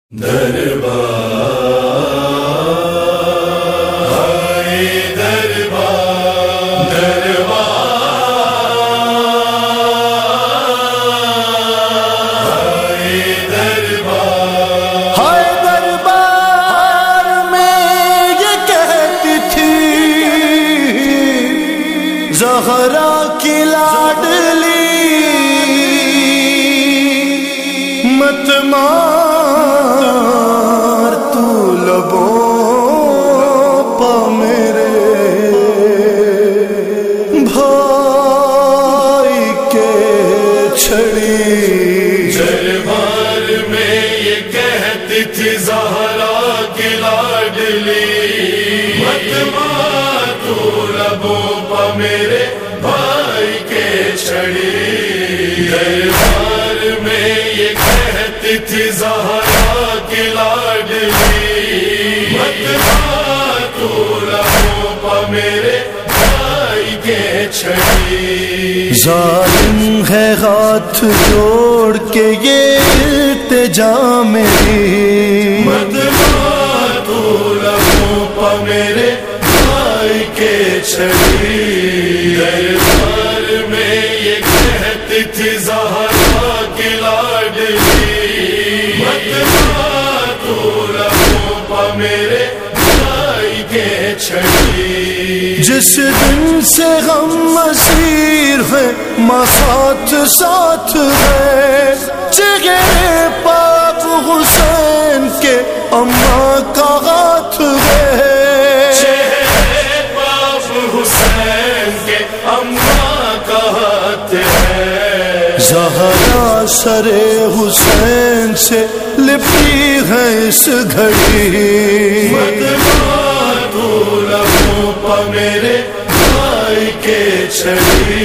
زہرا کی لاڈلی مت مار تو لبوں پا میرے بھائی کے چھڑی دربار میں یہ کہتی تھی زہرا کی لاڈلی مت مار تو لبوں پا میرے بھائی کے چھڑی دربار میں یہ کہتی تھی زہرا کی لاڈلی مت مار تو لبوں پا میرے بھائی کے چھڑی ظالم ہے ہاتھ جوڑ کے یہ التجا میری مت مار تو لبوں پا میرے بھائی کے چھڑی دربار میں یہ کہتی تھی زہرا کی لاڈلی مت مار تو لبوں پا میرے بھائی کے چھڑی جس دن سے غم اسیر ہے ماں ساتھ ساتھ ہے چہرے پاک حسین کے اماں کا ہاتھ ہے چہرے پاک حسین کے اماں کا ہاتھ ہے زہرا سر حسین سے لپٹی ہے اس گھڑی مت مار تو لبوں پا میرے بھائی کے چھڑی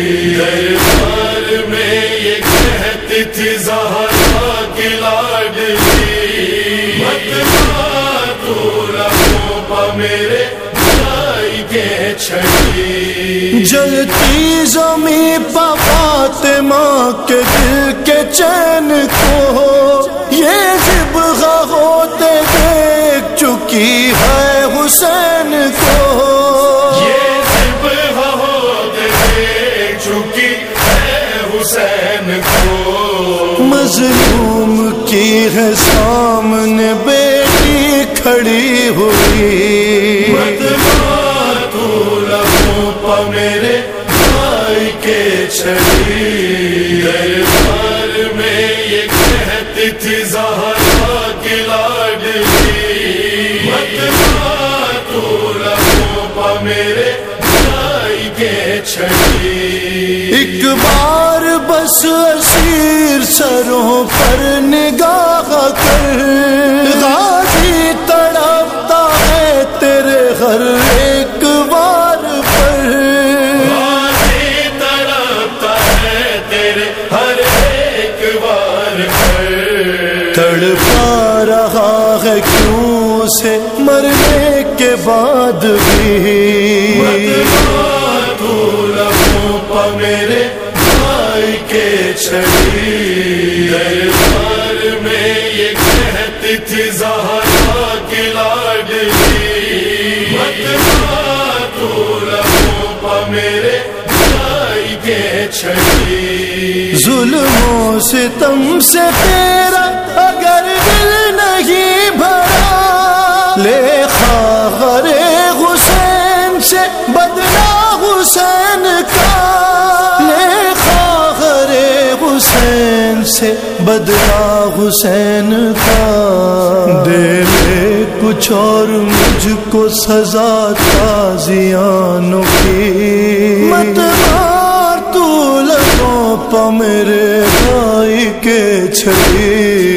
دربار میں یہ کہتی تھی زہرا کی لاڈلی مت مار تو لبوں پا میرے بھائی کے چھڑی جلتی زمین پا فاطمہ کے دل کے چین کو یہ ذبح ہوتے دیکھ چکی ہے حسین کو یہ ذبح ہوتے دیکھ چکی ہے حسین کو مظلوم کی ہے سامنے بیٹی کھڑی ہوئی مت مار تو لبوں پا میرے بھائی کے چھڑی دربار میں یہ کہتی تھی زہرا کی لاڈلی مت مار تو لبوں پا میرے بھائی کے چھڑی ایک بار بس اسیر سروں پر نگاہ کر غازی تڑپتا ہے تیرے ہر ایک وار پر غازی تڑپتا ہے تیرے ہر ایک وار پر تڑپا رہا ہے کیوں سے مرنے کے بعد بھی مت مار تو لبوں پا میرے بھائی کے چھڑی دربار میں یہ کہتی تھی زہرا کی لاڈلی مت مار تو لبوں پا میرے بھائی کے چھڑی ظلم و ستم سے تیرا اگر دل نہیں بھرا لے خاغر حسین سے بدلا حسین کا لے خاغر حسین سے بدلا حسین کا دے لے کچھ اور مجھ کو سزا تازیانوں کی مت مار تو لبوں پا میرے بھائی کے چھڑی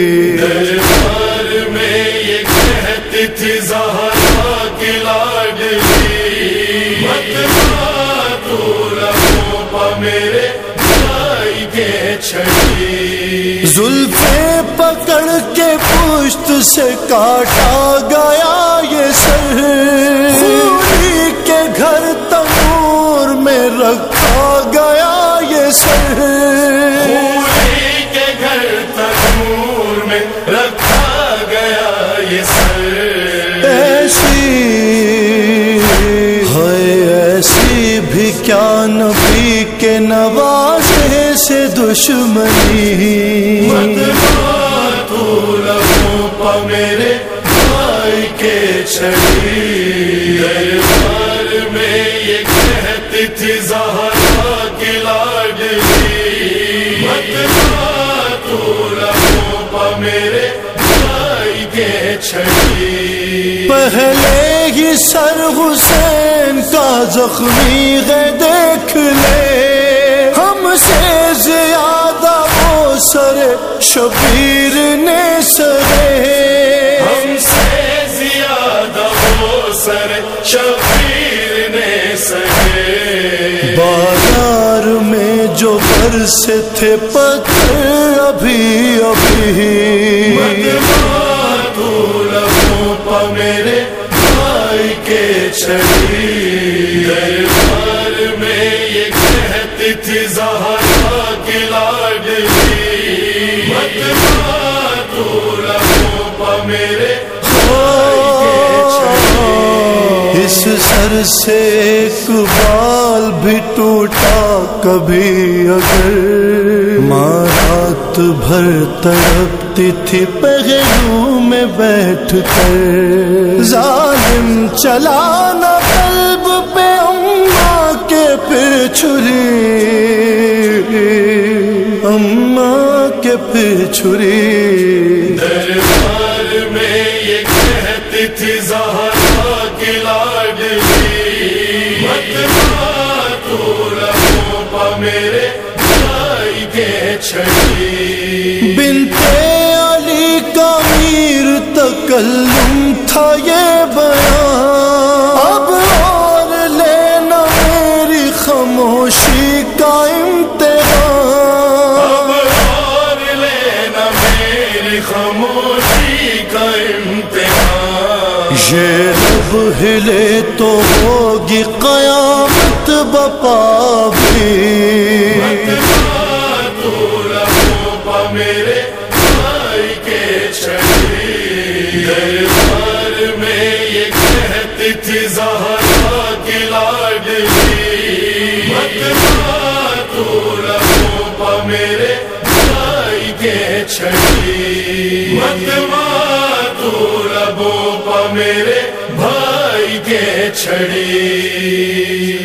دربار میں یہ کہتی تھی زہرا کی لاڈلی مت مار تو لبوں پا میرے بھائی کے چھڑی زلفیں پکڑ کے پشت سے کاٹا گیا یہ سر خوری کے گھر تنور میں رکھا گیا یہ سر خوری کے گھر تنور میں رکھا دشمنی مت مار تو لبوں پا میرے بھائی کے چھڑی دربار میں یہ کہتی تھی زہرا کی لاڈلی مت مار تو لبوں پا میرے بھائی کے چھڑی پہلے ہی سر حسین کا زخمی ہے دیکھ لے ہم سے زیادہ وہ سر شبیر نے سرے ہم سے زیادہ وہ سر شبیر نے سرے بازار میں جو برسے تھے پتھر ابھی مت مار تو لبوں پا میرے بھائی کے چھڑی دربار میں یہ کہتی تھی زہرا کی لاڈلی مت مار تو لبوں پا میرے بھائی کے چھڑی اس سر سے ایک بال بھی ٹوٹا کبھی اگر ماں رات بھر تڑپتی تھی پہلو میں بیٹھ کر ظالم چلانا قلب پہ اماں کے پھر چھری اماں کے پھر چھری دربار میں یہ کہتی تھی زہرا کی لاڈلی مت مار تو لبوں پا میرے بھائی کے چھڑی بنت علی کا میر تکلم تھا یہ بیان اب اور لینا میری خاموشی کا امتحان اب اور لینا میری خاموشی کا امتحان یہ رب ہلے تو ہوگی قیامت بپا بھی مت مار تو لبوں پا میرے بھائی کے چھڑی دربار میں یہ کہتی تھی زہرا کی لاڈلی مت مار تو لبوں پا میرے بھائی کے چھڑی مت مار تو لبوں پا میرے بھائی کے چھڑی